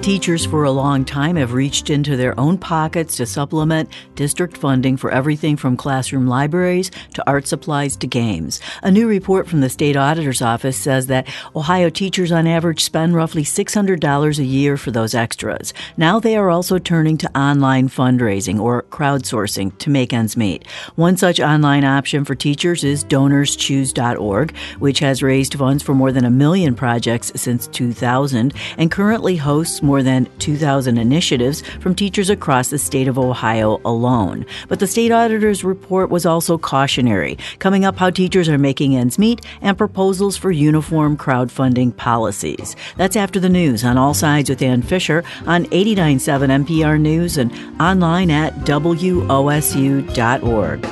Teachers for a long time have reached into their own pockets to supplement district funding for everything from classroom libraries to art supplies to games. A new report from the state auditor's office says that Ohio teachers on average spend roughly $600 a year for those extras. Now they are also turning to online fundraising or crowdsourcing to make ends meet. One such online option for teachers is DonorsChoose.org, which has raised funds for more than 1 million projects since 2000 and currently hosts more than 2,000 initiatives from teachers across the state of Ohio alone. But the state auditor's report was also cautionary, coming up how teachers are making ends meet and proposals for uniform crowdfunding policies. That's after the news on All Sides with Ann Fisher on 89.7 NPR News and online at WOSU.org.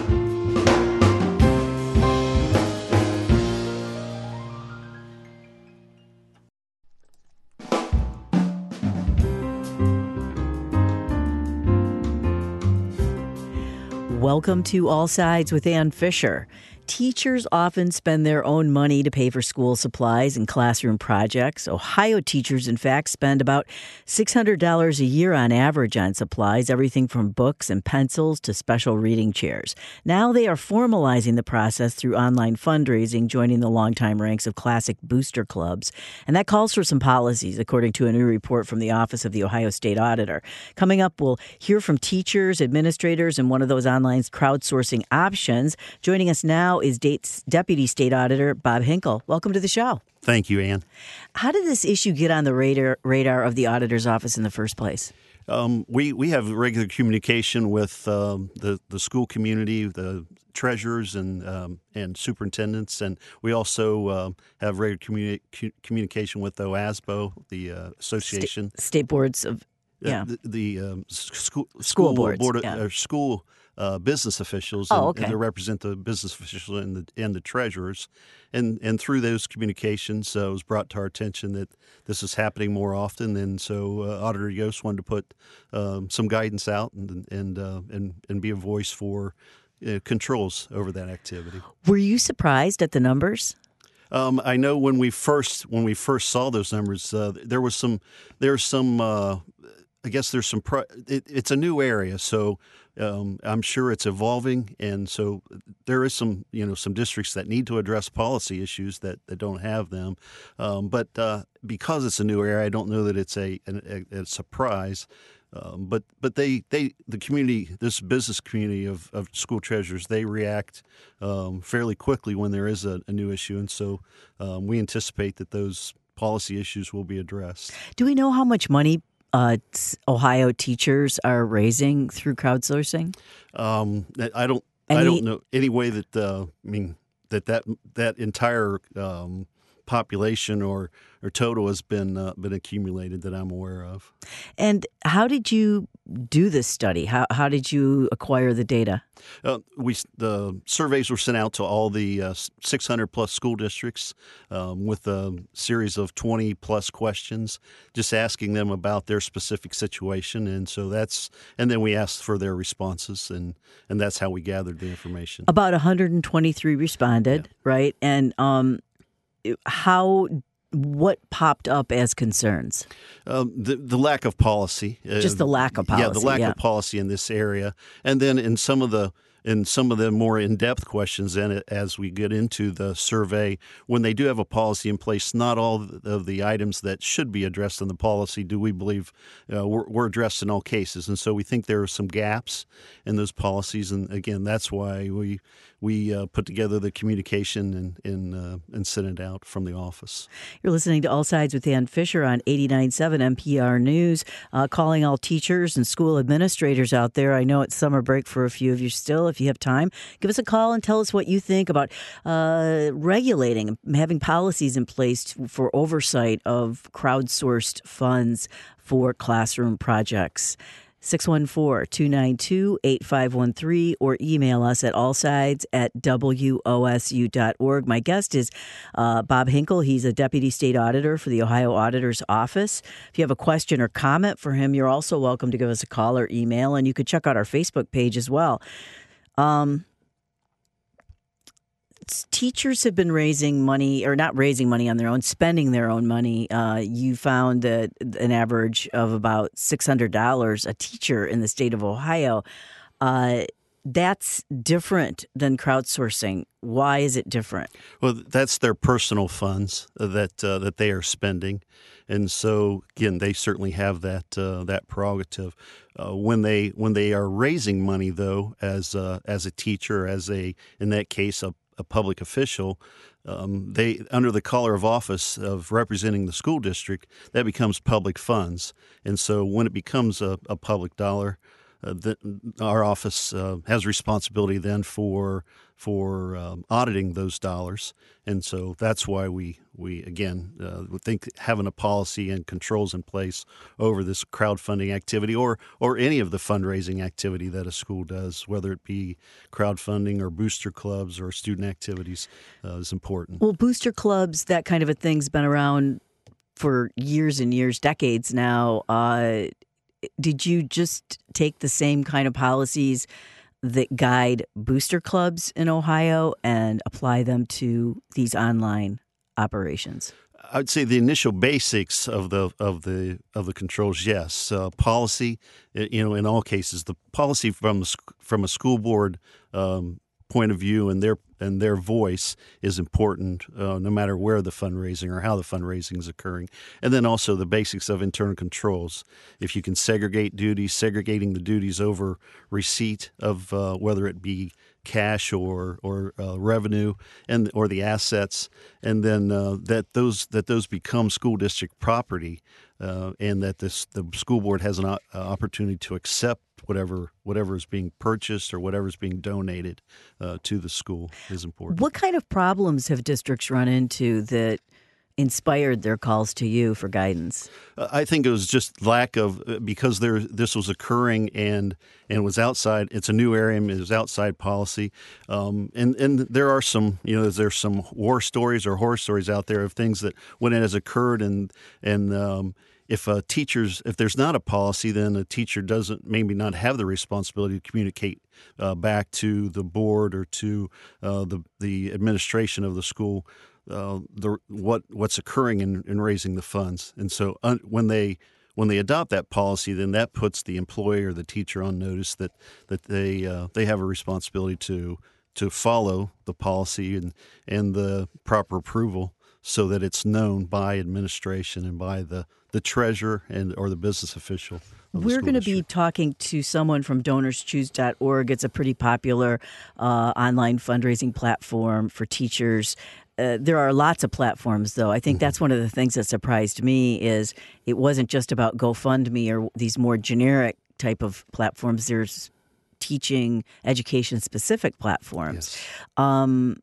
Welcome to All Sides with Ann Fisher. Teachers often spend their own money to pay for school supplies and classroom projects. Ohio teachers, in fact, spend about $600 a year on average on supplies, everything from books and pencils to special reading chairs. Now they are formalizing the process through online fundraising, joining the longtime ranks of classic booster clubs. And that calls for some policies, according to a new report from the Office of the Ohio State Auditor. Coming up, we'll hear from teachers, administrators, and one of those online crowdsourcing options. Joining us now is Deputy State Auditor Bob Hinkle. Welcome to the show. Thank you, Ann. How did this issue get on the radar of the auditor's office in the first place? We have regular communication with the school community, the treasurers and superintendents, and we also have regular communication with OASBO, the association, state boards of the school boards, school business officials, and they represent the business officials and the treasurers, and through those communications, it was brought to our attention that this is happening more often, and so Auditor Yost wanted to put some guidance out and be a voice for controls over that activity. Were you surprised at the numbers? I know when we first saw those numbers, there's some. I guess there's some. It's a new area, so I'm sure it's evolving, and so there is some districts that need to address policy issues that don't have them. But because it's a new area, I don't know that it's a surprise. But the community, this business community of school treasurers, they react fairly quickly when there is a new issue, and so we anticipate that those policy issues will be addressed. Do we know how much money Ohio teachers are raising through crowdsourcing? I don't know any way that that entire population or total has been accumulated that I'm aware of. And how did you do this study? How did you acquire the data? The surveys were sent out to all the 600 plus school districts with a series of 20 plus questions, just asking them about their specific situation, and then we asked for their responses, and that's how we gathered the information. About 123 responded, right? And what popped up as concerns? The lack of policy. Just the lack of policy. Yeah, the lack of policy in this area. And then in some of the more in-depth questions, and as we get into the survey, when they do have a policy in place, not all of the items that should be addressed in the policy do we believe were addressed in all cases. And so we think there are some gaps in those policies. And again, that's why we put together the communication and sent it out from the office. You're listening to All Sides with Ann Fisher on 89.7 NPR News, calling all teachers and school administrators out there. I know it's summer break for a few of you still. If you have time, give us a call and tell us what you think about regulating, having policies in place for oversight of crowdsourced funds for classroom projects. 614-292-8513 or email us at allsides@wosu.org. My guest is Bob Hinkle. He's a Deputy State Auditor for the Ohio Auditor's Office. If you have a question or comment for him, you're also welcome to give us a call or email, and you could check out our Facebook page as well. Teachers have been raising money, or not raising money on their own, spending their own money. You found that an average of about $600 a teacher in the state of Ohio. That's different than crowdsourcing. Why is it different? Well, that's their personal funds that they are spending, and so again, they certainly have that prerogative. When they are raising money, though, as a teacher, in that case a public official, they under the color of office of representing the school district, that becomes public funds, and so when it becomes a public dollar. Our office has responsibility then for auditing those dollars, and so that's why we again would think having a policy and controls in place over this crowdfunding activity or any of the fundraising activity that a school does, whether it be crowdfunding or booster clubs or student activities, is important. Well, booster clubs, that kind of a thing's been around for years and years, decades now. Did you just take the same kind of policies that guide booster clubs in Ohio and apply them to these online operations? I'd say the initial basics of the controls, yes. Policy, in all cases, the policy from a school board point of view and their voice is important, no matter where the fundraising or how the fundraising is occurring. And then also the basics of internal controls. If you can segregate duties, segregating the duties over receipt of whether it be cash or revenue or the assets, and then that those become school district property, and that the school board has an opportunity to accept whatever is being purchased or whatever is being donated to the school is important. What kind of problems have districts run into that inspired their calls to you for guidance? I think it was just lack of, because this was occurring and was outside. It's a new area and it was outside policy, and there are some there's some war stories or horror stories out there of things that when it has occurred and if there's not a policy, then a teacher doesn't maybe not have the responsibility to communicate back to the board or to the administration of the school what's occurring in raising the funds. And so when they adopt that policy, then that puts the employee or the teacher on notice that they have a responsibility to follow the policy and the proper approval, so that it's known by administration and by the treasurer or the business official. We're going to be talking to someone from DonorsChoose.org. It's a pretty popular online fundraising platform for teachers. There are lots of platforms, though. I think that's one of the things that surprised me is it wasn't just about GoFundMe or these more generic type of platforms. There's teaching, education-specific platforms. Yes.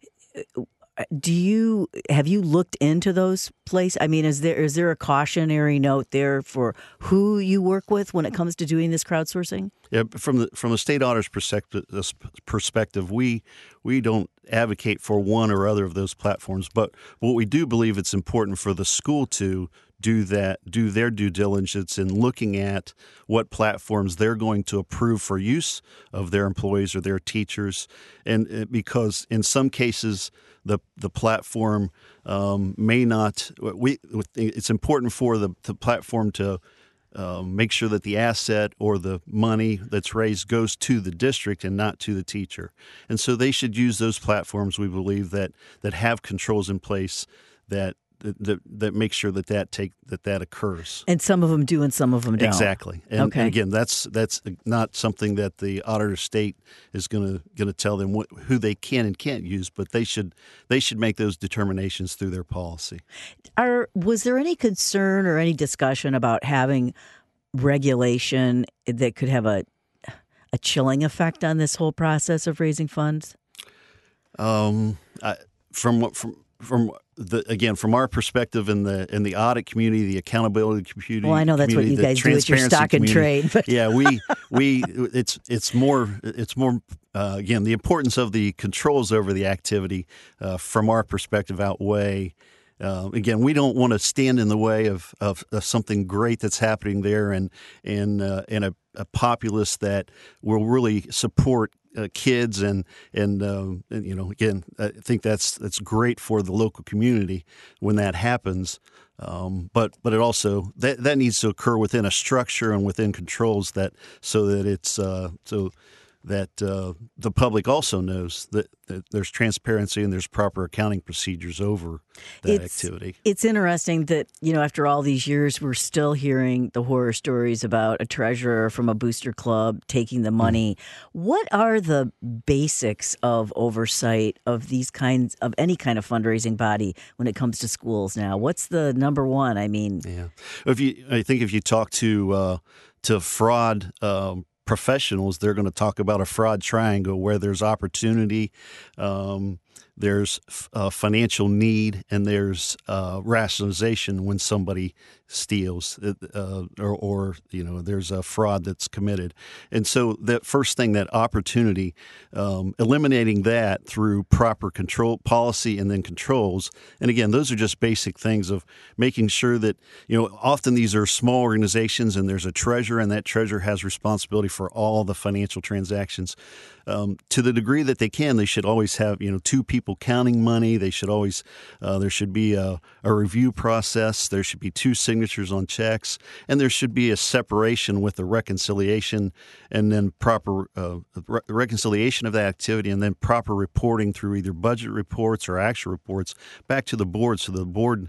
Have you looked into those places? I mean, is there a cautionary note there for who you work with when it comes to doing this crowdsourcing? Yeah, from the state auditor's perspective, we don't advocate for one or other of those platforms, but what we do believe it's important for the school to do their due diligence in looking at what platforms they're going to approve for use of their employees or their teachers, and because in some cases the platform may not. It's important for the platform to make sure that the asset or the money that's raised goes to the district and not to the teacher, and so they should use those platforms. We believe that have controls in place that make sure that occurs. And some of them do, and some of them don't. Exactly. And again, that's not something that the auditor state is going to tell them who they can and can't use, but they should make those determinations through their policy. Was there any concern or any discussion about having regulation that could have a chilling effect on this whole process of raising funds? From our perspective in the audit community, the accountability community. Well, I know that's what you guys do with your stock and trade. But. Yeah, it's more again, the importance of the controls over the activity from our perspective outweigh. Again, we don't want to stand in the way of something great that's happening there, and a populace that will really support kids, and again, I think that's great for the local community when that happens. But it also that needs to occur within a structure and within controls so that it's the public also knows that there's transparency and there's proper accounting procedures over that activity. It's interesting that, after all these years, we're still hearing the horror stories about a treasurer from a booster club taking the money. What are the basics of oversight of these kinds of any kind of fundraising body when it comes to schools now? What's the number one? I mean, yeah. I think if you talk to fraud professionals, they're going to talk about a fraud triangle where there's opportunity, there's financial need, and there's rationalization when somebody steals or there's a fraud that's committed. And so that first thing, that opportunity, eliminating that through proper control policy and then controls. And again, those are just basic things of making sure that, often these are small organizations and there's a treasurer, and that treasurer has responsibility for all the financial transactions. To the degree that they can, they should always have, two people counting money. They should always, there should be a review process. There should be two signatures on checks, and there should be a separation with the reconciliation, and then proper reconciliation of that activity, and then proper reporting through either budget reports or actual reports back to the board. So the board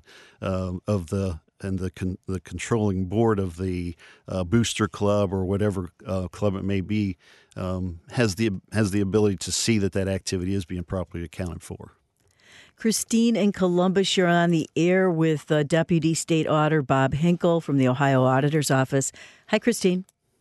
the controlling board of the booster club or whatever club it may be has the ability to see that activity is being properly accounted for. Christine in Columbus, you're on the air with Deputy State Auditor Bob Hinkle from the Ohio Auditor's Office. Hi, Christine.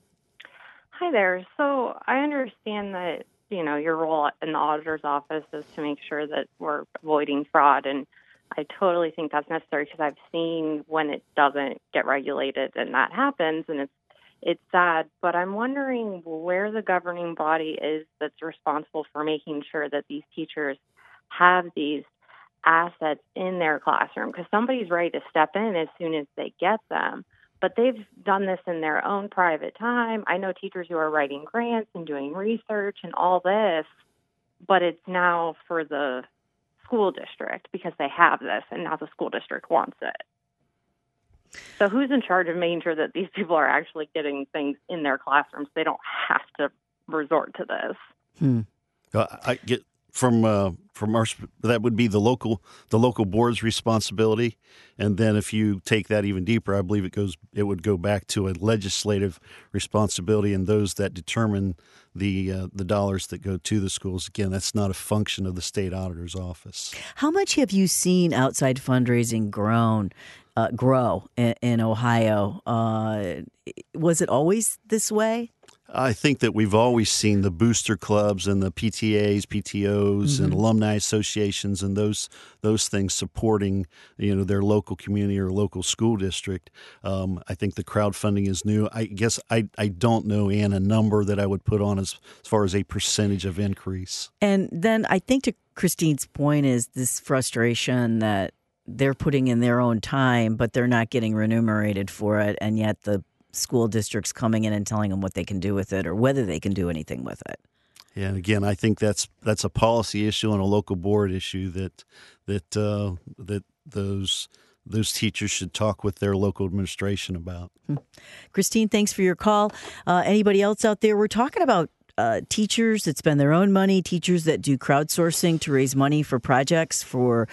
Hi there. So I understand that, your role in the auditor's office is to make sure that we're avoiding fraud, and I totally think that's necessary because I've seen when it doesn't get regulated and that happens, and it's sad. But I'm wondering where the governing body is that's responsible for making sure that these teachers have these assets in their classroom, because somebody's ready to step in as soon as they get them. But they've done this in their own private time. I know teachers who are writing grants and doing research and all this, but it's now for the school district because they have this, and now the school district wants it. So who's in charge of making sure that these people are actually getting things in their classrooms? They don't have to resort to this. I get from our, that would be the local board's responsibility, and then if you take that even deeper, I believe it would go back to a legislative responsibility, and those that determine the dollars that go to the schools. Again, that's not a function of the state auditor's office. How much have you seen outside fundraising grow in Ohio? Was it always this way? I think that we've always seen the booster clubs and the PTAs, PTOs, and alumni associations and those things supporting their local community or local school district. I think the crowdfunding is new. I guess I don't know, Ann, a number that I would put on as far as a percentage of increase. And then I think to Christine's point is this frustration that they're putting in their own time, but they're not getting remunerated for it, and yet the school districts coming in and telling them what they can do with it or whether they can do anything with it. Yeah, and again, I think that's a policy issue and a local board issue that those teachers should talk with their local administration about. Christine, thanks for your call. Anybody else out there? We're talking about teachers that spend their own money, teachers that do crowdsourcing to raise money for projects for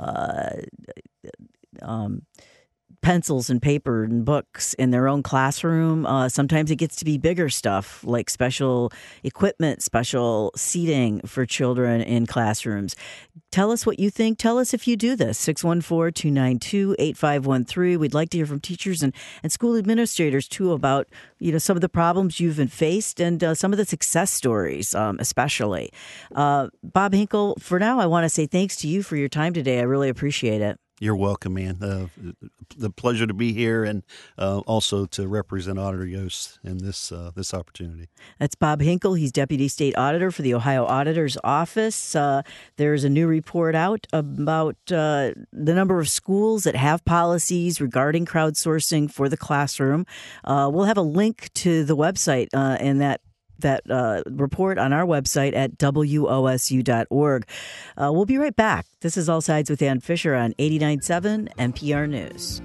pencils and paper and books in their own classroom. Sometimes it gets to be bigger stuff like special equipment, special seating for children in classrooms. Tell us what you think. Tell us if you do this. 614-292-8513. We'd like to hear from teachers and school administrators, too, about some of the problems you've been faced and some of the success stories, especially. Bob Hinkle, for now, I want to say thanks to you for your time today. I really appreciate it. You're welcome, man. The pleasure to be here and also to represent Auditor Yost in this opportunity. That's Bob Hinkle. He's Deputy State Auditor for the Ohio Auditor's Office. There's a new report out about the number of schools that have policies regarding crowdsourcing for the classroom. We'll have a link to the website in that that report on our website at wosu.org. We'll be right back. This is All Sides with Ann Fisher on 89.7 NPR News.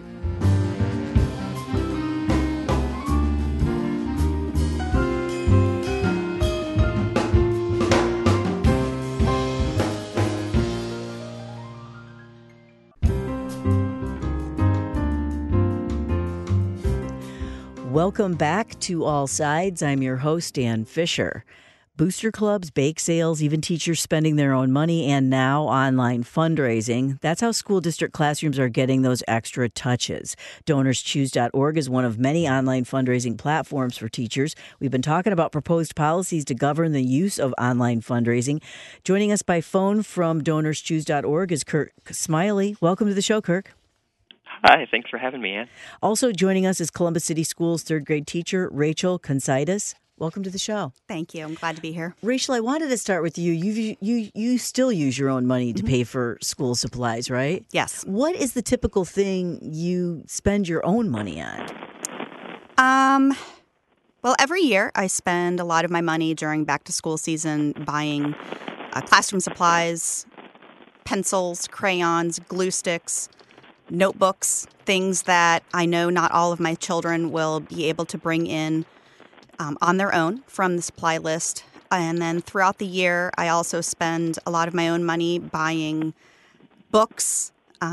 Welcome back to All Sides. I'm your host, Ann Fisher. Booster clubs, bake sales, even teachers spending their own money, and now online fundraising. That's how school district classrooms are getting those extra touches. DonorsChoose.org is one of many online fundraising platforms for teachers. We've been talking about proposed policies to govern the use of online fundraising. Joining us by phone from DonorsChoose.org is Kirk Smiley. Welcome to the show, Kirk. Hi, thanks for having me, Ann. Also joining us is Columbus City Schools third grade teacher Rachel Consaitis. Welcome to the show. Thank you. I'm glad to be here. Rachel, I wanted to start with you. You still use your own money to pay for school supplies, right? Yes. What is the typical thing you spend your own money on? Well, every year I spend a lot of my money during back to school season buying classroom supplies, pencils, crayons, glue sticks, notebooks, things that I know not all of my children will be able to bring in on their own from the supply list. And then throughout the year, I also spend a lot of my own money buying books,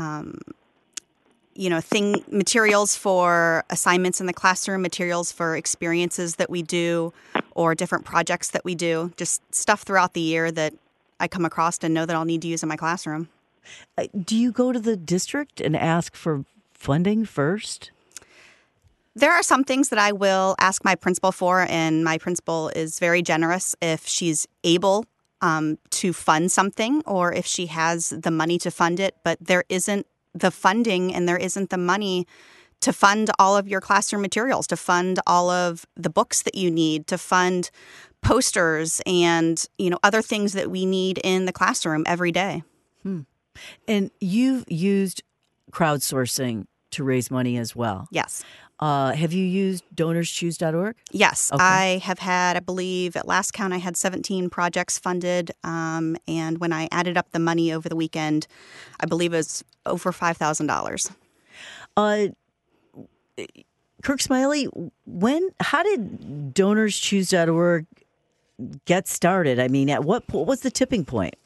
materials for assignments in the classroom, materials for experiences that we do, or different projects that we do, just stuff throughout the year that I come across and know that I'll need to use in my classroom. Do you go to the district and ask for funding first? There are some things that I will ask my principal for, and my principal is very generous if she's able to fund something or if she has the money to fund it, but there isn't the funding and there isn't the money to fund all of your classroom materials, to fund all of the books that you need, to fund posters and, other things that we need in the classroom every day. And you've used crowdsourcing to raise money as well. Yes. Have you used DonorsChoose.org? Yes. Okay. I have had, I believe, at last count, I had 17 projects funded. And when I added up the money over the weekend, I believe it was over $5,000. Kirk Smiley, how did DonorsChoose.org get started? I mean, what was the tipping point?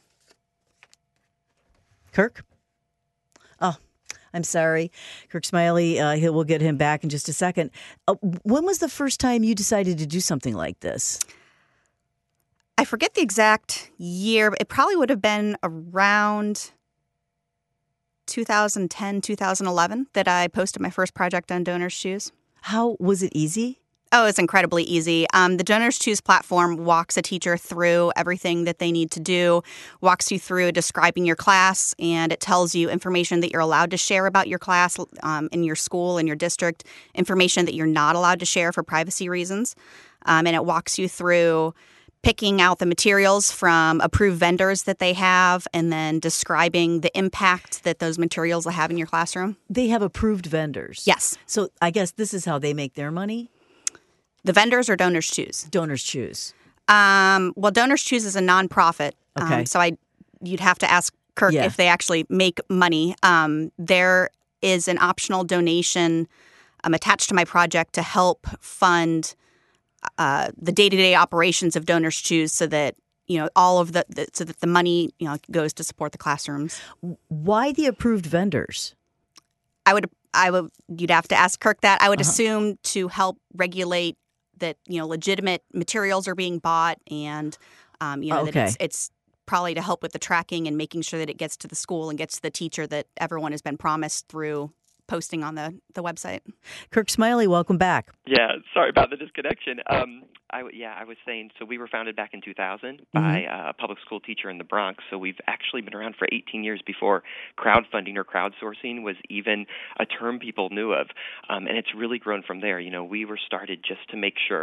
Kirk? Oh, I'm sorry. Kirk Smiley, we'll get him back in just a second. When was the first time you decided to do something like this? I forget the exact year. It probably would have been around 2010, 2011 that I posted my first project on DonorsChoose. How was it easy? Oh, it's incredibly easy. The DonorsChoose platform walks a teacher through everything that they need to do, walks you through describing your class, and it tells you information that you're allowed to share about your class in your school, in your district, information that you're not allowed to share for privacy reasons. And it walks you through picking out the materials from approved vendors that they have and then describing the impact that those materials will have in your classroom. They have approved vendors. Yes. So I guess this is how they make their money? The vendors or DonorsChoose? DonorsChoose. Well, DonorsChoose is a nonprofit. Okay. So you'd have to ask Kirk if they actually make money. There is an optional donation attached to my project to help fund the day-to-day operations of DonorsChoose, so that all of so that the money goes to support the classrooms. Why the approved vendors? You'd have to ask Kirk that. I would assume to help regulate that legitimate materials are being bought, and that it's probably to help with the tracking and making sure that it gets to the school and gets to the teacher that everyone has been promised through posting on the website. Kirk Smiley, welcome back. Yeah, sorry about the disconnection. I was saying, so we were founded back in 2000 by a public school teacher in the Bronx. So we've actually been around for 18 years before crowdfunding or crowdsourcing was even a term people knew of. And it's really grown from there. We were started just to make sure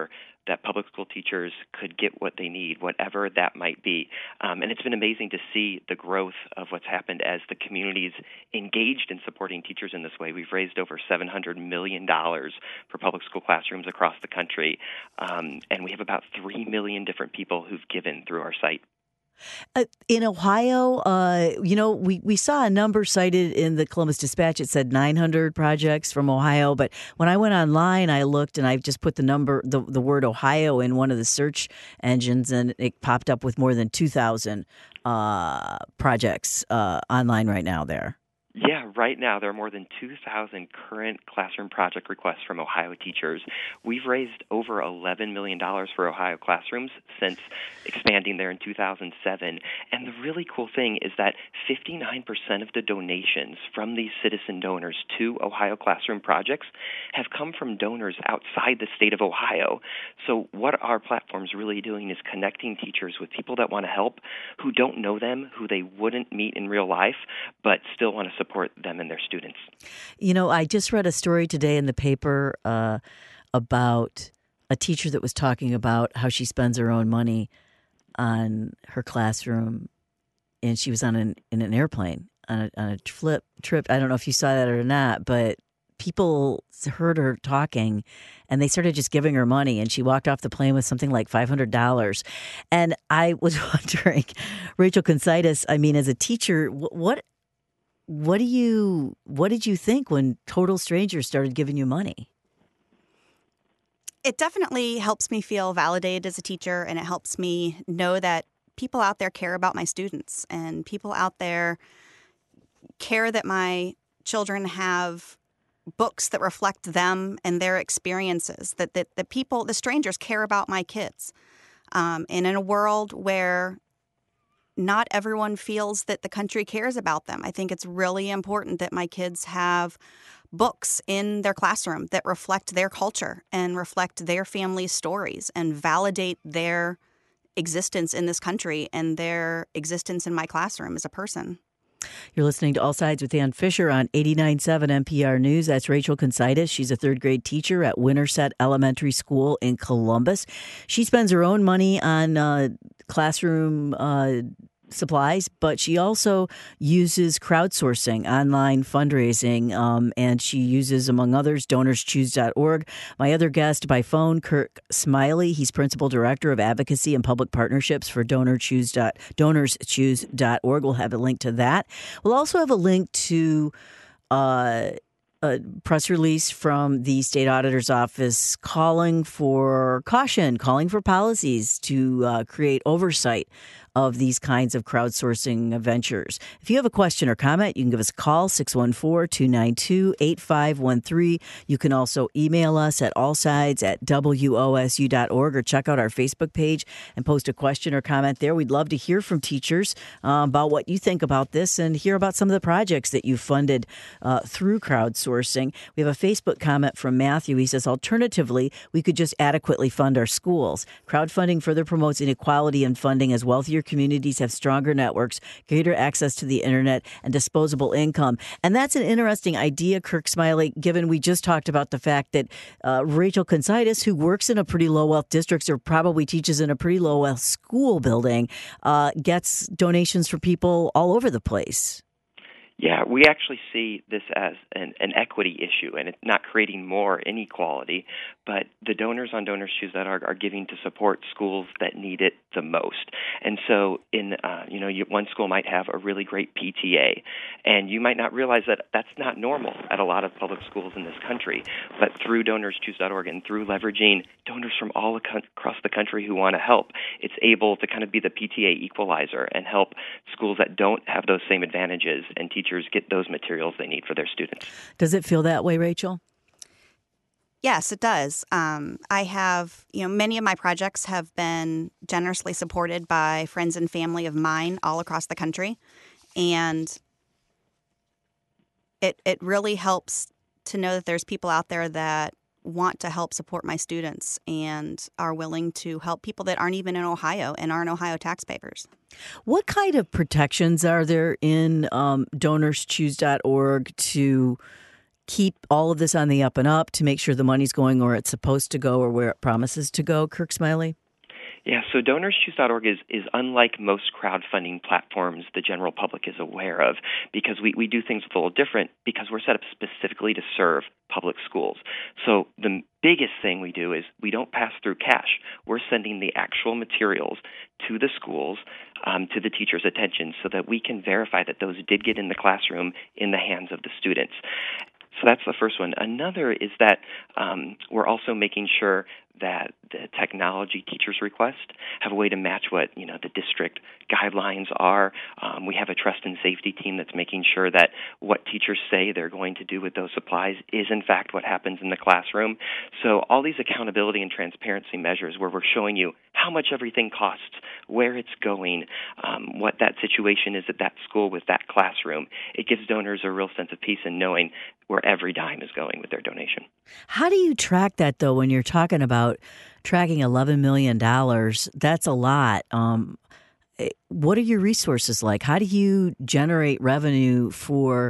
that public school teachers could get what they need, whatever that might be. And it's been amazing to see the growth of what's happened as the community's engaged in supporting teachers in this way. We've raised over $700 million for public school classrooms across the country, and we have about 3 million different people who've given through our site. In Ohio, we saw a number cited in the Columbus Dispatch. It said 900 projects from Ohio. But when I went online, I looked and I just put the word Ohio in one of the search engines, and it popped up with more than 2,000 projects online right now there. Yeah, right now there are more than 2,000 current classroom project requests from Ohio teachers. We've raised over $11 million for Ohio classrooms since expanding there in 2007. And the really cool thing is that 59% of the donations from these citizen donors to Ohio classroom projects have come from donors outside the state of Ohio. So what our platform's really doing is connecting teachers with people that want to help, who don't know them, who they wouldn't meet in real life, but still want to support them and their students. I just read a story today in the paper about a teacher that was talking about how she spends her own money on her classroom, and she was in an airplane on a trip. I don't know if you saw that or not, but people heard her talking, and they started just giving her money, and she walked off the plane with something like $500. And I was wondering, Rachel Considas, as a teacher, what did you think when total strangers started giving you money? It definitely helps me feel validated as a teacher, and it helps me know that people out there care about my students, and people out there care that my children have books that reflect them and their experiences, that the strangers care about my kids. And in a world where not everyone feels that the country cares about them, I think it's really important that my kids have books in their classroom that reflect their culture and reflect their family's stories and validate their existence in this country and their existence in my classroom as a person. You're listening to All Sides with Ann Fisher on 89.7 NPR News. That's Rachel Considas. She's a third grade teacher at Winterset Elementary School in Columbus. She spends her own money on classroom supplies, but she also uses crowdsourcing, online fundraising, and she uses, among others, DonorsChoose.org. My other guest by phone, Kirk Smiley. He's Principal Director of Advocacy and Public Partnerships for DonorsChoose.org. We'll have a link to that. We'll also have a link to a press release from the state auditor's office calling for caution, calling for policies to create oversight of these kinds of crowdsourcing ventures. If you have a question or comment, you can give us a call, 614-292-8513. You can also email us at allsides@wosu.org or check out our Facebook page and post a question or comment there. We'd love to hear from teachers about what you think about this and hear about some of the projects that you funded through crowdsourcing. We have a Facebook comment from Matthew. He says, alternatively, we could just adequately fund our schools. Crowdfunding further promotes inequality in funding as wealthier communities have stronger networks, greater access to the internet, and disposable income. And that's an interesting idea, Kirk Smiley, given we just talked about the fact that Rachel Considas, who works in a pretty low-wealth district or probably teaches in a pretty low-wealth school building, gets donations from people all over the place. Yeah, we actually see this as an equity issue, and it's not creating more inequality, but the donors on DonorsChoose.org are giving to support schools that need it the most. And so, one school might have a really great PTA, and you might not realize that that's not normal at a lot of public schools in this country. But through DonorsChoose.org and through leveraging donors from all across the country who want to help, it's able to kind of be the PTA equalizer and help schools that don't have those same advantages and teachers get those materials they need for their students. Does it feel that way, Rachel? Yes, it does. I have, many of my projects have been generously supported by friends and family of mine all across the country. And it really helps to know that there's people out there that want to help support my students and are willing to help people that aren't even in Ohio and aren't Ohio taxpayers. What kind of protections are there in DonorsChoose.org to keep all of this on the up and up to make sure the money's going where it's supposed to go or where it promises to go, Kirk Smiley? Yeah, so DonorsChoose.org is unlike most crowdfunding platforms the general public is aware of, because we do things a little different because we're set up specifically to serve public schools. So the biggest thing we do is we don't pass through cash. We're sending the actual materials to the schools, to the teachers' attention, so that we can verify that those did get in the classroom in the hands of the students. So that's the first one. Another is that we're also making sure that the technology teachers request have a way to match what the district guidelines are. We have a trust and safety team that's making sure that what teachers say they're going to do with those supplies is in fact what happens in the classroom. So all these accountability and transparency measures where we're showing you how much everything costs, where it's going, what that situation is at that school with that classroom, it gives donors a real sense of peace in knowing where every dime is going with their donation. How do you track that, though, when you're talking about tracking $11 million? That's a lot. What are your resources like? How do you generate revenue for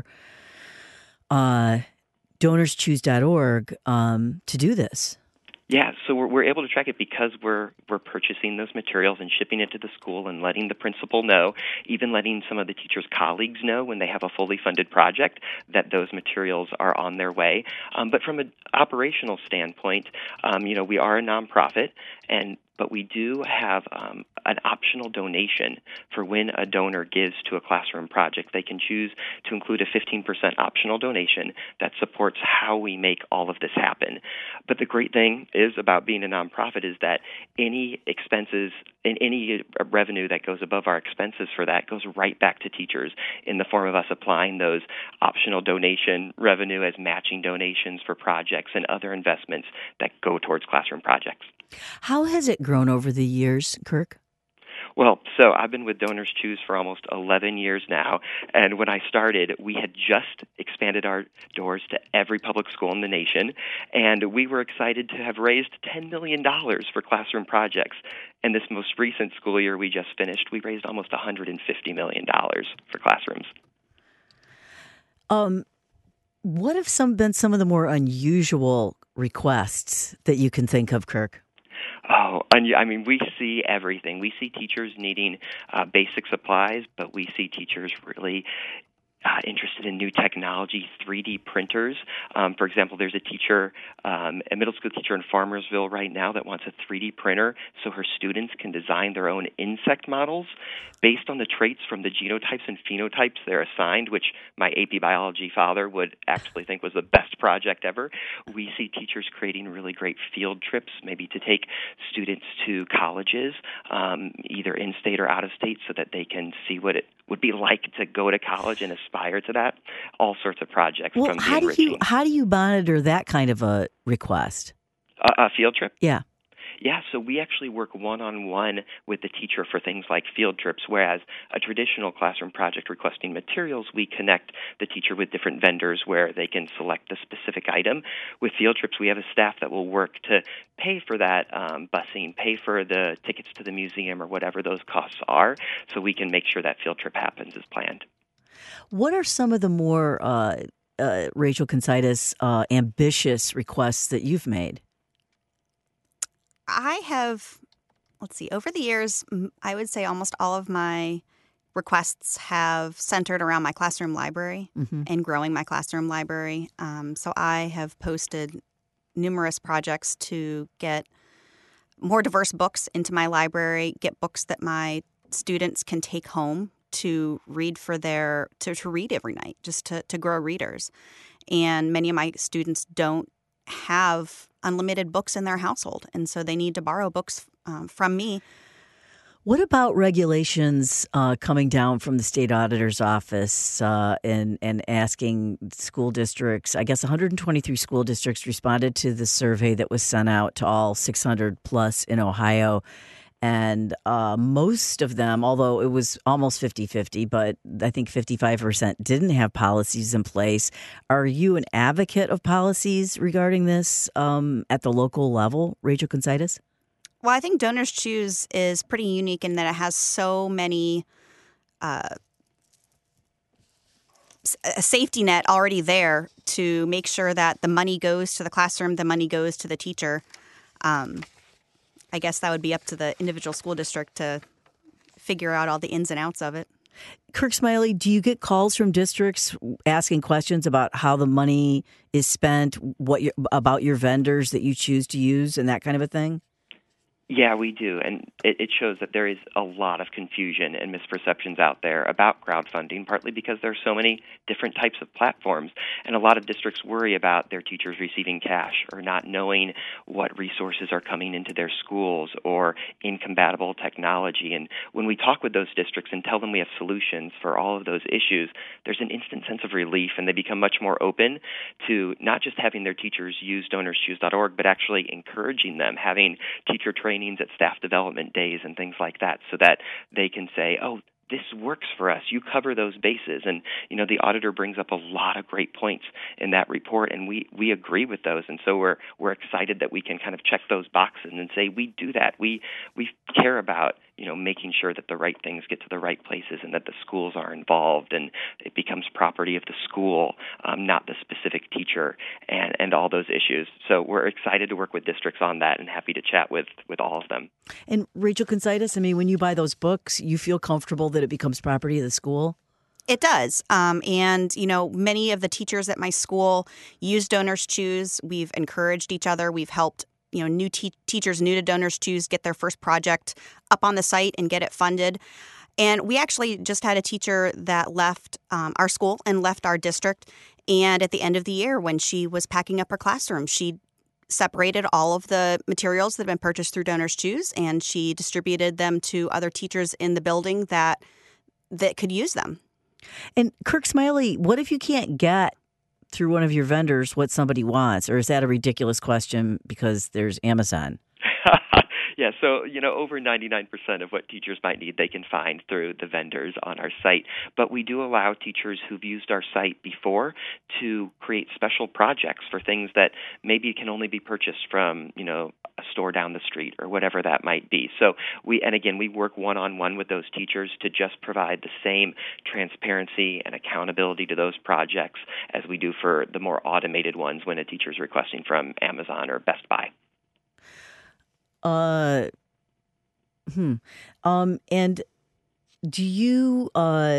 DonorsChoose.org to do this? Yeah, so we're able to track it because we're purchasing those materials and shipping it to the school and letting the principal know, even letting some of the teachers' colleagues know when they have a fully funded project that those materials are on their way. But from an operational standpoint, we are a nonprofit, but we do have an optional donation for when a donor gives to a classroom project. They can choose to include a 15% optional donation that supports how we make all of this happen. But the great thing is about being a nonprofit is that any expenses and any revenue that goes above our expenses for that goes right back to teachers in the form of us applying those optional donation revenue as matching donations for projects and other investments that go towards classroom projects. How has it grown over the years, Kirk? Well, so I've been with Donors Choose for almost 11 years now, and when I started, we had just expanded our doors to every public school in the nation, and we were excited to have raised $10 million for classroom projects. And this most recent school year we just finished, we raised almost $150 million for classrooms. What have been some of the more unusual requests that you can think of, Kirk? Oh, we see everything. We see teachers needing basic supplies, but we see teachers really interested in new technology, 3D printers. For example, there's a teacher, a middle school teacher in Farmersville right now that wants a 3D printer so her students can design their own insect models based on the traits from the genotypes and phenotypes they're assigned, which my AP biology father would actually think was the best project ever. We see teachers creating really great field trips, maybe to take students to colleges, either in-state or out-of-state, so that they can see what it would be like to go to college and aspire to that. All sorts of projects. Well, from the enriching. How do you monitor that kind of a request? A field trip? Yeah. Yeah, so we actually work one-on-one with the teacher for things like field trips, whereas a traditional classroom project requesting materials, we connect the teacher with different vendors where they can select the specific item. With field trips, we have a staff that will work to pay for that busing, pay for the tickets to the museum or whatever those costs are, so we can make sure that field trip happens as planned. What are some of the more, Rachel Considas, ambitious requests that you've made? I have, over the years, I would say almost all of my requests have centered around my classroom library and growing my classroom library. So I have posted numerous projects to get more diverse books into my library, get books that my students can take home to read to read every night, just to grow readers. And many of my students don't have unlimited books in their household, and so they need to borrow books from me. What about regulations coming down from the state auditor's office and asking school districts? I guess 123 school districts responded to the survey that was sent out to all 600 plus in Ohio. And most of them, although it was almost 50-50, but I think 55% didn't have policies in place. Are you an advocate of policies regarding this at the local level, Rachel Considas? Well, I think Donors Choose is pretty unique in that it has so many a safety net already there to make sure that the money goes to the classroom, the money goes to the teacher. I guess that would be up to the individual school district to figure out all the ins and outs of it. Kirk Smiley, do you get calls from districts asking questions about how the money is spent, about your vendors that you choose to use, and that kind of a thing? Yeah, we do, and it shows that there is a lot of confusion and misperceptions out there about crowdfunding, partly because there are so many different types of platforms, and a lot of districts worry about their teachers receiving cash or not knowing what resources are coming into their schools or incompatible technology. And when we talk with those districts and tell them we have solutions for all of those issues, there's an instant sense of relief, and they become much more open to not just having their teachers use DonorsChoose.org, but actually encouraging them, having teacher trainings at staff development days and things like that, so that they can say, oh, this works for us. You cover those bases. And, the auditor brings up a lot of great points in that report, and we agree with those. And so we're excited that we can kind of check those boxes and say, we do that. We care about, making sure that the right things get to the right places and that the schools are involved and it becomes property of the school, not the specific teacher and all those issues. So we're excited to work with districts on that and happy to chat with all of them. And Rachel Consitis, when you buy those books, you feel comfortable that it becomes property of the school? It does. And many of the teachers at my school use DonorsChoose. We've encouraged each other. We've helped new teachers new to DonorsChoose get their first project up on the site and get it funded. And we actually just had a teacher that left our school and left our district. And at the end of the year, when she was packing up her classroom, she separated all of the materials that had been purchased through DonorsChoose, and she distributed them to other teachers in the building that could use them. And Kirk Smiley, what if you can't get through one of your vendors what somebody wants? Or is that a ridiculous question because there's Amazon? Yeah, so, over 99% of what teachers might need, they can find through the vendors on our site. But we do allow teachers who've used our site before to create special projects for things that maybe can only be purchased from, a store down the street or whatever that might be. So we work one-on-one with those teachers to just provide the same transparency and accountability to those projects as we do for the more automated ones when a teacher's requesting from Amazon or Best Buy. And do you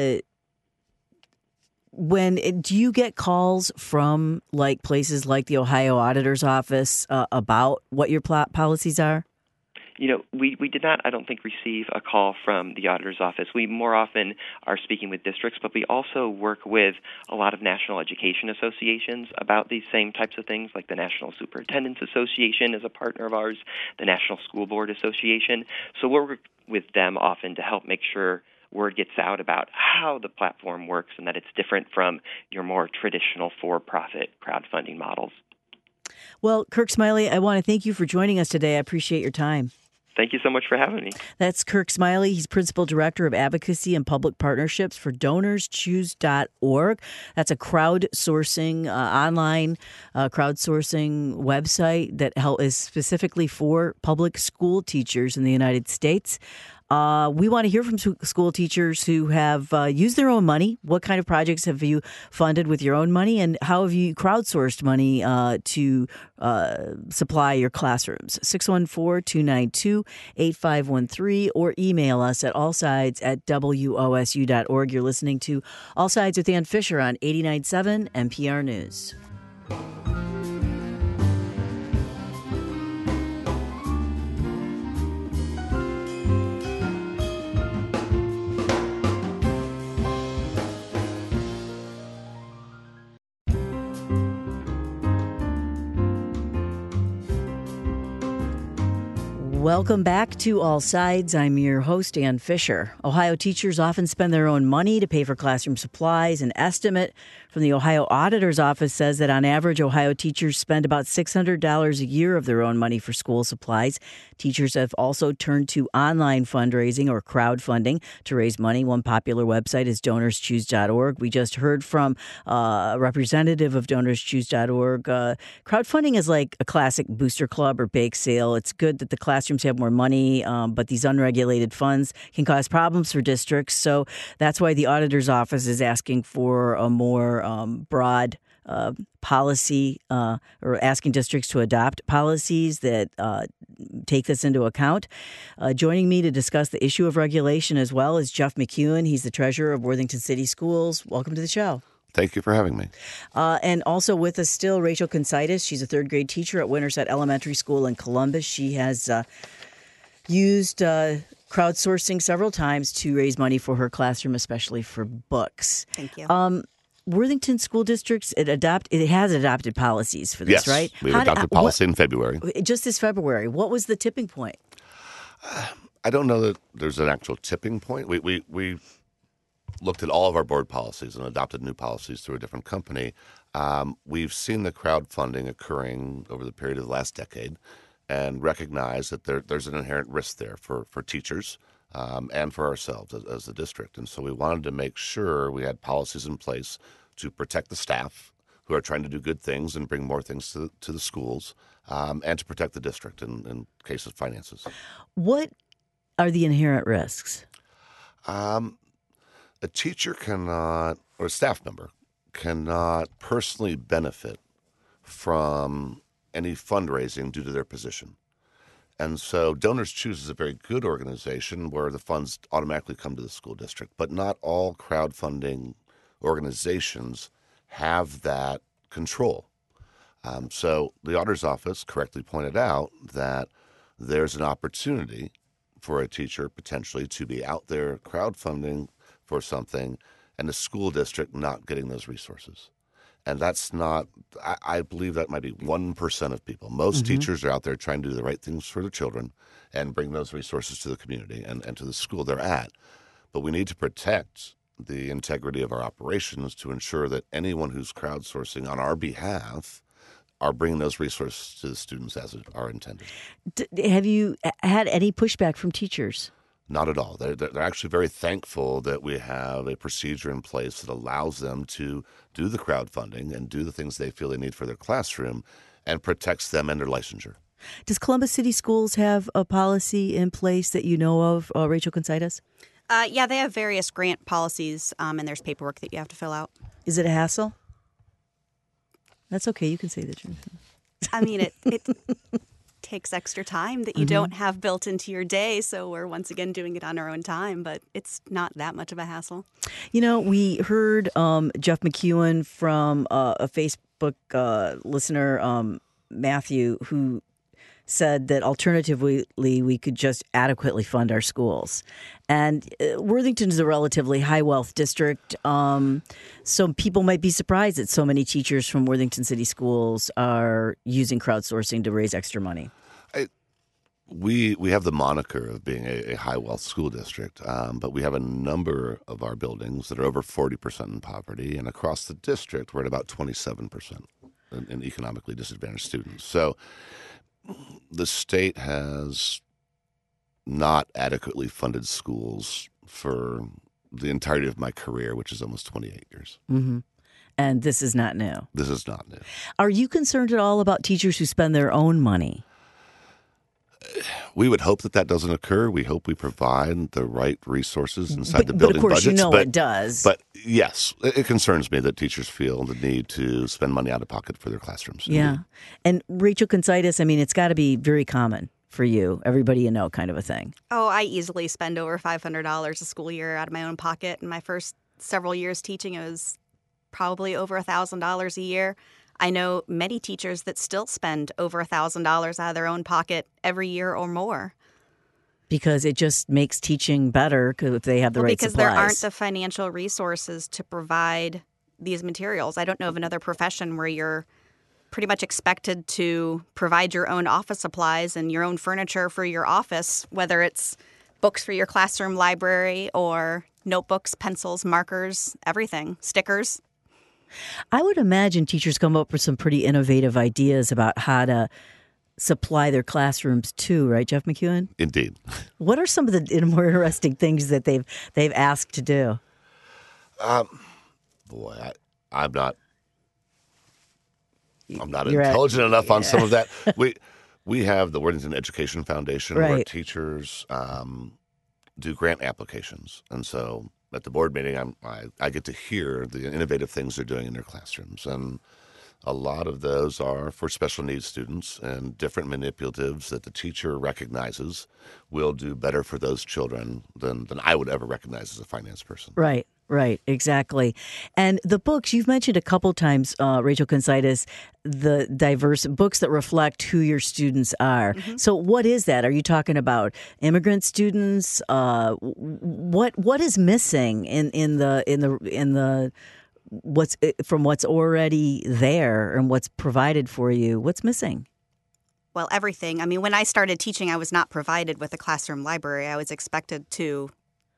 do you get calls from places like the Ohio Auditor's Office about what your policies are? We did not, I don't think, receive a call from the auditor's office. We more often are speaking with districts, but we also work with a lot of national education associations about these same types of things, like the National Superintendents Association is a partner of ours, the National School Board Association. So we'll work with them often to help make sure word gets out about how the platform works and that it's different from your more traditional for-profit crowdfunding models. Well, Kirk Smiley, I want to thank you for joining us today. I appreciate your time. Thank you so much for having me. That's Kirk Smiley. He's Principal Director of Advocacy and Public Partnerships for DonorsChoose.org. That's a crowdsourcing, online crowdsourcing website that is specifically for public school teachers in the United States. We want to hear from school teachers who have used their own money. What kind of projects have you funded with your own money, and how have you crowdsourced money to supply your classrooms? 614-292-8513 or email us at allsides@wosu.org. You're listening to All Sides with Ann Fisher on 89.7 NPR News. Welcome back to All Sides. I'm your host, Ann Fisher. Ohio teachers often spend their own money to pay for classroom supplies. An estimate from from the Ohio Auditor's Office says that on average, Ohio teachers spend about $600 a year of their own money for school supplies. Teachers have also turned to online fundraising or crowdfunding to raise money. One popular website is DonorsChoose.org. We just heard from a representative of DonorsChoose.org. Crowdfunding is like a classic booster club or bake sale. It's good that the classrooms have more money, but these unregulated funds can cause problems for districts. So that's why the Auditor's Office is asking for a more broad policy or asking districts to adopt policies that take this into account. Joining me to discuss the issue of regulation as well is Jeff McEwen. He's the treasurer of Worthington City Schools. Welcome to the show. Thank you for having me. And also with us still, Rachel Consitis. She's a third grade teacher at Winterset Elementary School in Columbus. She has used crowdsourcing several times to raise money for her classroom, especially for books. Thank you. Worthington School Districts, it has adopted policies for this, yes, right? We've adopted policy in February. Just this February. What was the tipping point? I don't know that there's an actual tipping point. We looked at all of our board policies and adopted new policies through a different company. We've seen the crowdfunding occurring over the period of the last decade and recognize that there's an inherent risk there for teachers and for ourselves as the district. And so we wanted to make sure we had policies in place to protect the staff who are trying to do good things and bring more things to the schools, and to protect the district in case of finances. What are the inherent risks? A teacher cannot, or a staff member cannot personally benefit from any fundraising due to their position. And so Donors Choose is a very good organization where the funds automatically come to the school district, but not all crowdfunding organizations have that control. So the Auditor's Office correctly pointed out that there's an opportunity for a teacher potentially to be out there crowdfunding for something and the school district not getting those resources. And that's not, I believe that might be 1% of people. Most teachers are out there trying to do the right things for their children and bring those resources to the community and to the school they're at. But we need to protect the integrity of our operations to ensure that anyone who's crowdsourcing on our behalf are bringing those resources to the students as are intended. Have you had any pushback from teachers? Not at all. They're actually very thankful that we have a procedure in place that allows them to do the crowdfunding and do the things they feel they need for their classroom and protects them and their licensure. Does Columbus City Schools have a policy in place that you know of, Rachel Consitis? Yeah, they have various grant policies, and there's paperwork that you have to fill out. Is it a hassle? That's okay. You can say the truth. I mean, it takes extra time that you don't have built into your day, so we're once again doing it on our own time, but it's not that much of a hassle. You know, we heard Jeff McEwen from a Facebook listener, Matthew, who said that alternatively we could just adequately fund our schools. And Worthington is a relatively high-wealth district, so people might be surprised that so many teachers from Worthington City Schools are using crowdsourcing to raise extra money. We have the moniker of being a high-wealth school district, but we have a number of our buildings that are over 40% in poverty, and across the district we're at about 27% in economically disadvantaged students. So the state has not adequately funded schools for the entirety of my career, which is almost 28 years. Mm-hmm. And this is not new. This is not new. Are you concerned at all about teachers who spend their own money? We would hope that doesn't occur. We hope we provide the right resources inside the building budgets. But of course, you know it does. But yes, it concerns me that teachers feel the need to spend money out of pocket for their classrooms. Yeah. Indeed. And Rachel Consitis, I mean, it's got to be very common for you, everybody you know kind of a thing. Oh, I easily spend over $500 a school year out of my own pocket. In my first several years teaching, it was probably over $1,000 a year. I know many teachers that still spend over $1,000 out of their own pocket every year or more. Because it just makes teaching better if they have the right supplies. Because there aren't the financial resources to provide these materials. I don't know of another profession where you're pretty much expected to provide your own office supplies and your own furniture for your office, whether it's books for your classroom library or notebooks, pencils, markers, everything, stickers. I would imagine teachers come up with some pretty innovative ideas about how to supply their classrooms too, right, Jeff McEwen? Indeed. What are some of the more interesting things that they've asked to do? Boy, I'm not You're intelligent enough on some of that. We have the Worthington Education Foundation where Right. teachers do grant applications, and so at the board meeting, I get to hear the innovative things they're doing in their classrooms, and a lot of those are for special needs students and different manipulatives that the teacher recognizes will do better for those children than I would ever recognize as a finance person. Right, exactly. And the books, you've mentioned a couple times, Rachel Consitis, the diverse books that reflect who your students are. Mm-hmm. So what is that? Are you talking about immigrant students? What is missing in the what's from what's already there and what's provided for you? What's missing? Well, everything. I mean, when I started teaching, I was not provided with a classroom library. I was expected to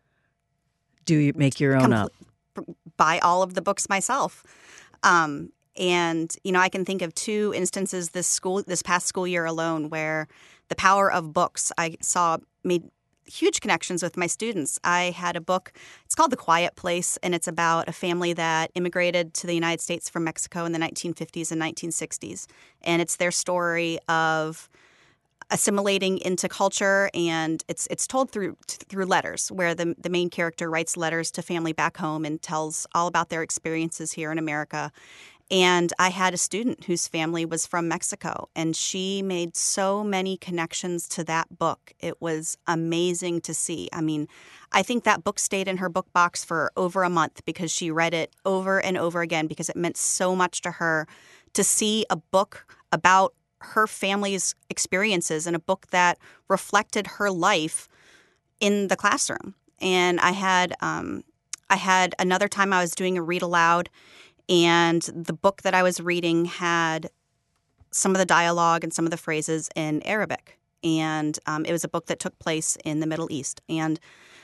Do you make your own up? buy all of the books myself. And, I can think of 2 instances this past school year alone where the power of books I saw made huge connections with my students. I had a book, it's called The Quiet Place, and it's about a family that immigrated to the United States from Mexico in the 1950s and 1960s. And it's their story of assimilating into culture, and it's told through letters, where the main character writes letters to family back home and tells all about their experiences here in America. And I had a student whose family was from Mexico, and she made so many connections to that book. It was amazing to see. I mean, I think that book stayed in her book box for over a month because she read it over and over again because it meant so much to her to see a book about her family's experiences and a book that reflected her life in the classroom. And I had another time I was doing a read aloud, and the book that I was reading had some of the dialogue and some of the phrases in Arabic. And it was a book that took place in the Middle East. And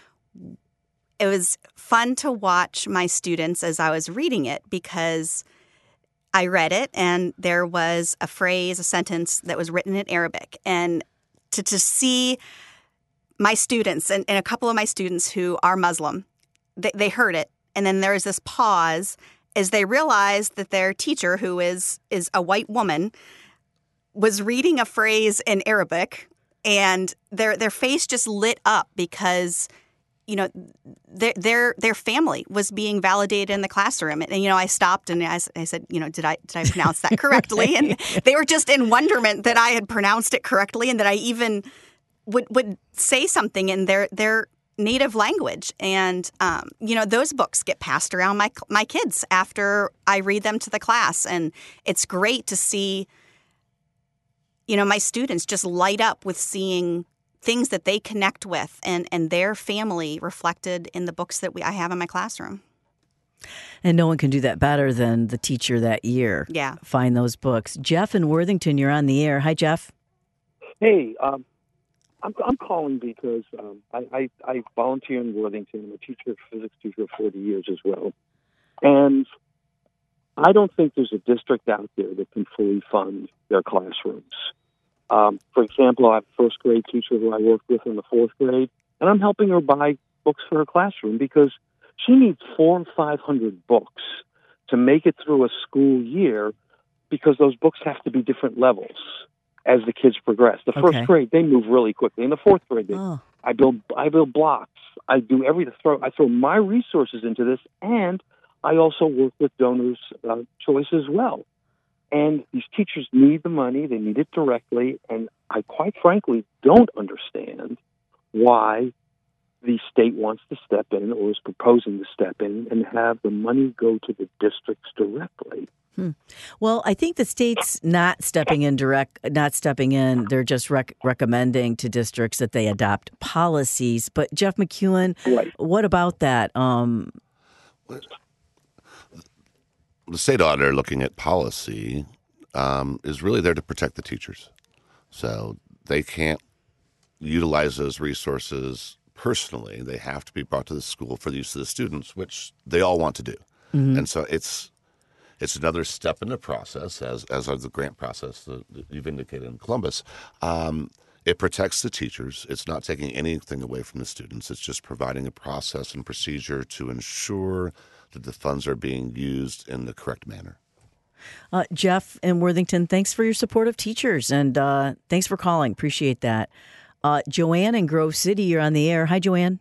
it was fun to watch my students as I was reading it because I read it and there was a phrase, a sentence that was written in Arabic. And to see my students and a couple of my students who are Muslim, they heard it. And then there was this pause as they realized that their teacher, who is a white woman, was reading a phrase in Arabic, and their face just lit up because, their family was being validated in the classroom. And I stopped and I said, did I pronounce that correctly? And they were just in wonderment that I had pronounced it correctly and that I even would say something in their native language. And, those books get passed around my kids after I read them to the class. And it's great to see, my students just light up with seeing things that they connect with and their family reflected in the books that I have in my classroom. And no one can do that better than the teacher that year. Yeah. Find those books. Jeff in Worthington, you're on the air. Hi, Jeff. Hey, I'm calling because I volunteer in Worthington. I'm a physics teacher for 40 years as well. And I don't think there's a district out there that can fully fund their classrooms. For example, I have a first grade teacher who I work with in the 4th grade, and I'm helping her buy books for her classroom because she needs 400 or 500 books to make it through a school year because those books have to be different levels as the kids progress. The first grade, they move really quickly. In the 4th grade, I build blocks. I do everything. I throw my resources into this, and I also work with Donors Choice as well. And these teachers need the money. They need it directly. And I quite frankly don't understand why the state wants to step in or is proposing to step in and have the money go to the districts directly. Well, I think the state's not stepping in. They're just recommending to districts that they adopt policies. But Jeff McEwen, What about that? The state auditor looking at policy is really there to protect the teachers. So they can't utilize those resources personally. They have to be brought to the school for the use of the students, which they all want to do. Mm-hmm. And so It's another step in the process, as are the grant process that you've indicated in Columbus. It protects the teachers. It's not taking anything away from the students. It's just providing a process and procedure to ensure that the funds are being used in the correct manner. Jeff in Worthington, thanks for your support of teachers, and thanks for calling. Appreciate that. Joanne in Grove City, you're on the air. Hi, Joanne.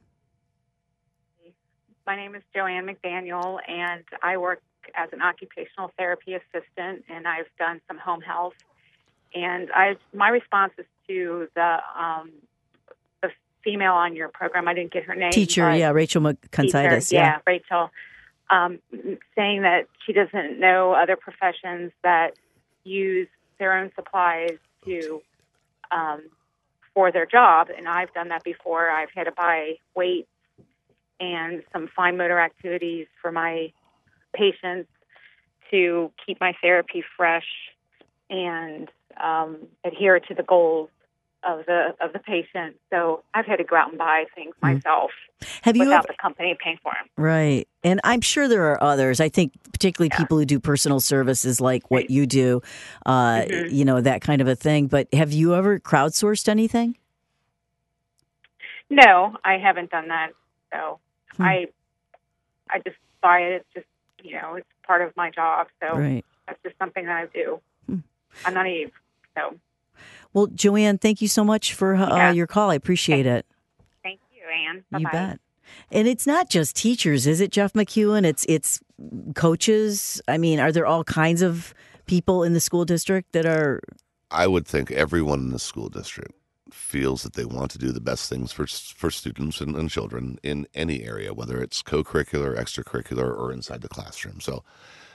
My name is Joanne McDaniel, and I work as an occupational therapy assistant, and I've done some home health. And my response is to the female on your program. I didn't get her name. Teacher, Rachel McConsitis. Yeah, Rachel. Saying that she doesn't know other professions that use their own supplies to for their job, and I've done that before. I've had to buy weights and some fine motor activities for my patients to keep my therapy fresh and adhere to the goals of the patient. So I've had to go out and buy things myself without the company paying for them. Right. And I'm sure there are others. I think particularly people who do personal services like what you do, that kind of a thing. But have you ever crowdsourced anything? No, I haven't done that. So I just buy it. It's just, it's part of my job. So that's just something that I do. I'm not Eve, so. Well, Joanne, thank you so much for your call. I appreciate it. Thank you, Ann. Bye-bye. You bet. And it's not just teachers, is it, Jeff McEwen? It's coaches. I mean, are there all kinds of people in the school district that are? I would think everyone in the school district feels that they want to do the best things for students and children in any area, whether it's co-curricular, extracurricular, or inside the classroom. So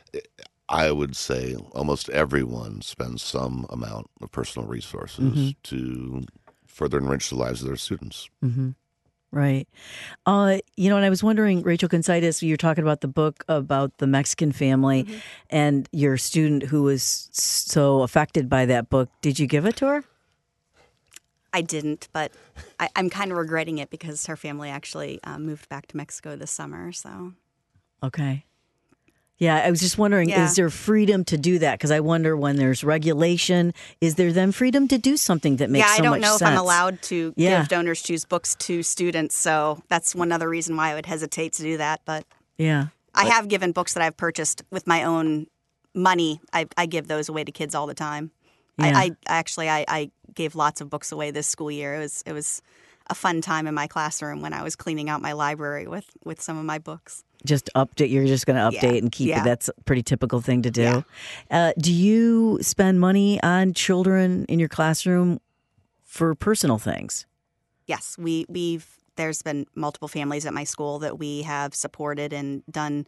I would say almost everyone spends some amount of personal resources to further enrich the lives of their students. Mm-hmm. Right. And I was wondering, Rachel Consitis, you're talking about the book about the Mexican family and your student who was so affected by that book. Did you give it to her? I didn't, but I'm kind of regretting it because her family actually moved back to Mexico this summer. So, okay. Yeah, I was just wondering, is there freedom to do that? Because I wonder when there's regulation, is there then freedom to do something that makes so much sense? Yeah, I don't know if I'm allowed to give Donors Choose books to students, so that's one other reason why I would hesitate to do that. But I have given books that I've purchased with my own money. I give those away to kids all the time. Yeah. I gave lots of books away this school year. It was a fun time in my classroom when I was cleaning out my library with some of my books. Just update. You're just going to update and keep it. That's a pretty typical thing to do. Yeah. Do you spend money on children in your classroom for personal things? Yes, there's been multiple families at my school that we have supported and done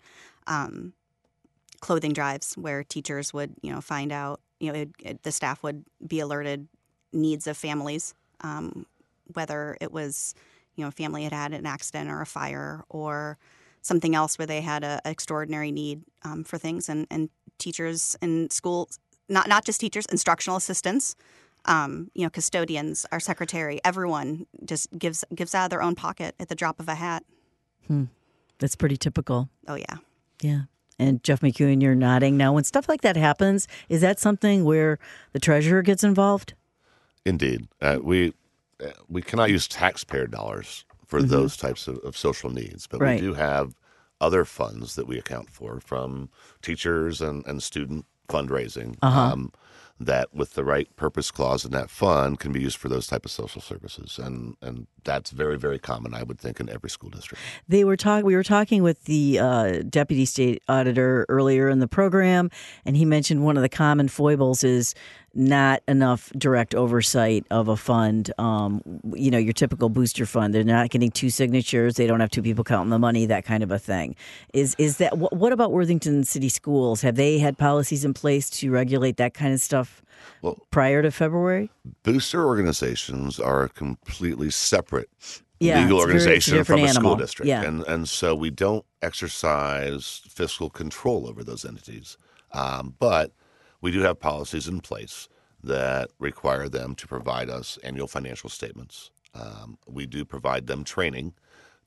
clothing drives where teachers would find out the staff would be alerted needs of families, whether it was a family had an accident or a fire or something else where they had an extraordinary need for things, and teachers in school, not just teachers, instructional assistants, custodians, our secretary, everyone just gives out of their own pocket at the drop of a hat. That's pretty typical. Oh yeah, yeah. And Jeff McEwen, you're nodding now. When stuff like that happens, is that something where the treasurer gets involved? Indeed, we cannot use taxpayer dollars for those types of social needs. But we do have other funds that we account for from teachers and student fundraising that with the right purpose clause in that fund can be used for those type of social services. And that's very, very common, I would think, in every school district. We were talking with the deputy state auditor earlier in the program, and he mentioned one of the common foibles is not enough direct oversight of a fund. Your typical booster fund, they're not getting 2 signatures. They don't have 2 people counting the money, that kind of a thing. Is that what about Worthington City Schools? Have they had policies in place to regulate that kind of stuff prior to February? Booster organizations are a completely separate legal organization from a school district. Yeah. And so we don't exercise fiscal control over those entities. But we do have policies in place that require them to provide us annual financial statements. We do provide them training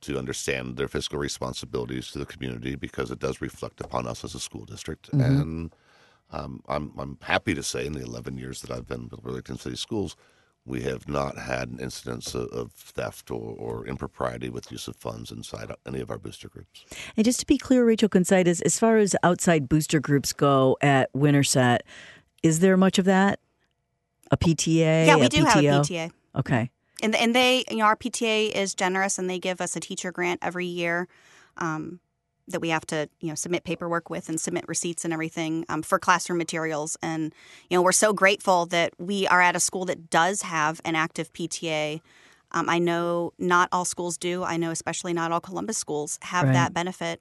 to understand their fiscal responsibilities to the community because it does reflect upon us as a school district. And I'm happy to say in the 11 years that I've been with Worthington City Schools, we have not had an incidence of theft or impropriety with use of funds inside any of our booster groups. And just to be clear, Rachel Considas, as far as outside booster groups go at Winterset, is there much of that? A PTA? Yeah, we a do PTO? have a PTA. Okay. And they, our PTA is generous, and they give us a teacher grant every year that we have to, submit paperwork with and submit receipts and everything for classroom materials. And, we're so grateful that we are at a school that does have an active PTA. I know not all schools do. I know especially not all Columbus schools have that benefit.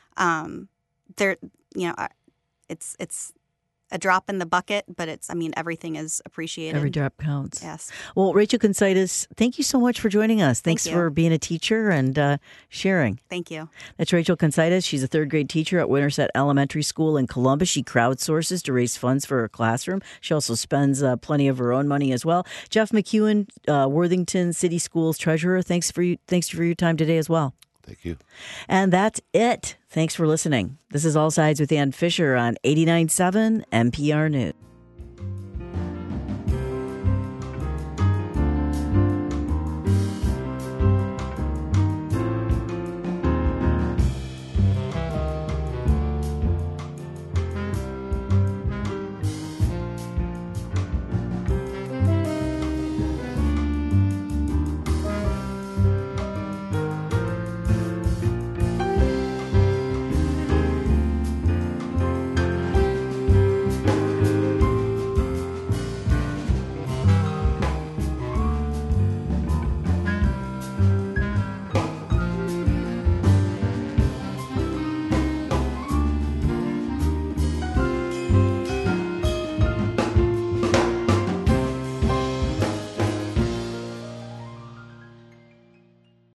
It's a drop in the bucket, but everything is appreciated. Every drop counts. Yes. Well, Rachel Considas, thank you so much for joining us. Thanks Thank you. for being a teacher and sharing. Thank you. That's Rachel Considas. She's a third grade teacher at Winterset Elementary School in Columbus. She crowdsources to raise funds for her classroom. She also spends plenty of her own money as well. Jeff McEwen, Worthington City Schools treasurer. Thanks for your time today as well. Thank you. And that's it. Thanks for listening. This is All Sides with Ann Fisher on 89.7 NPR News.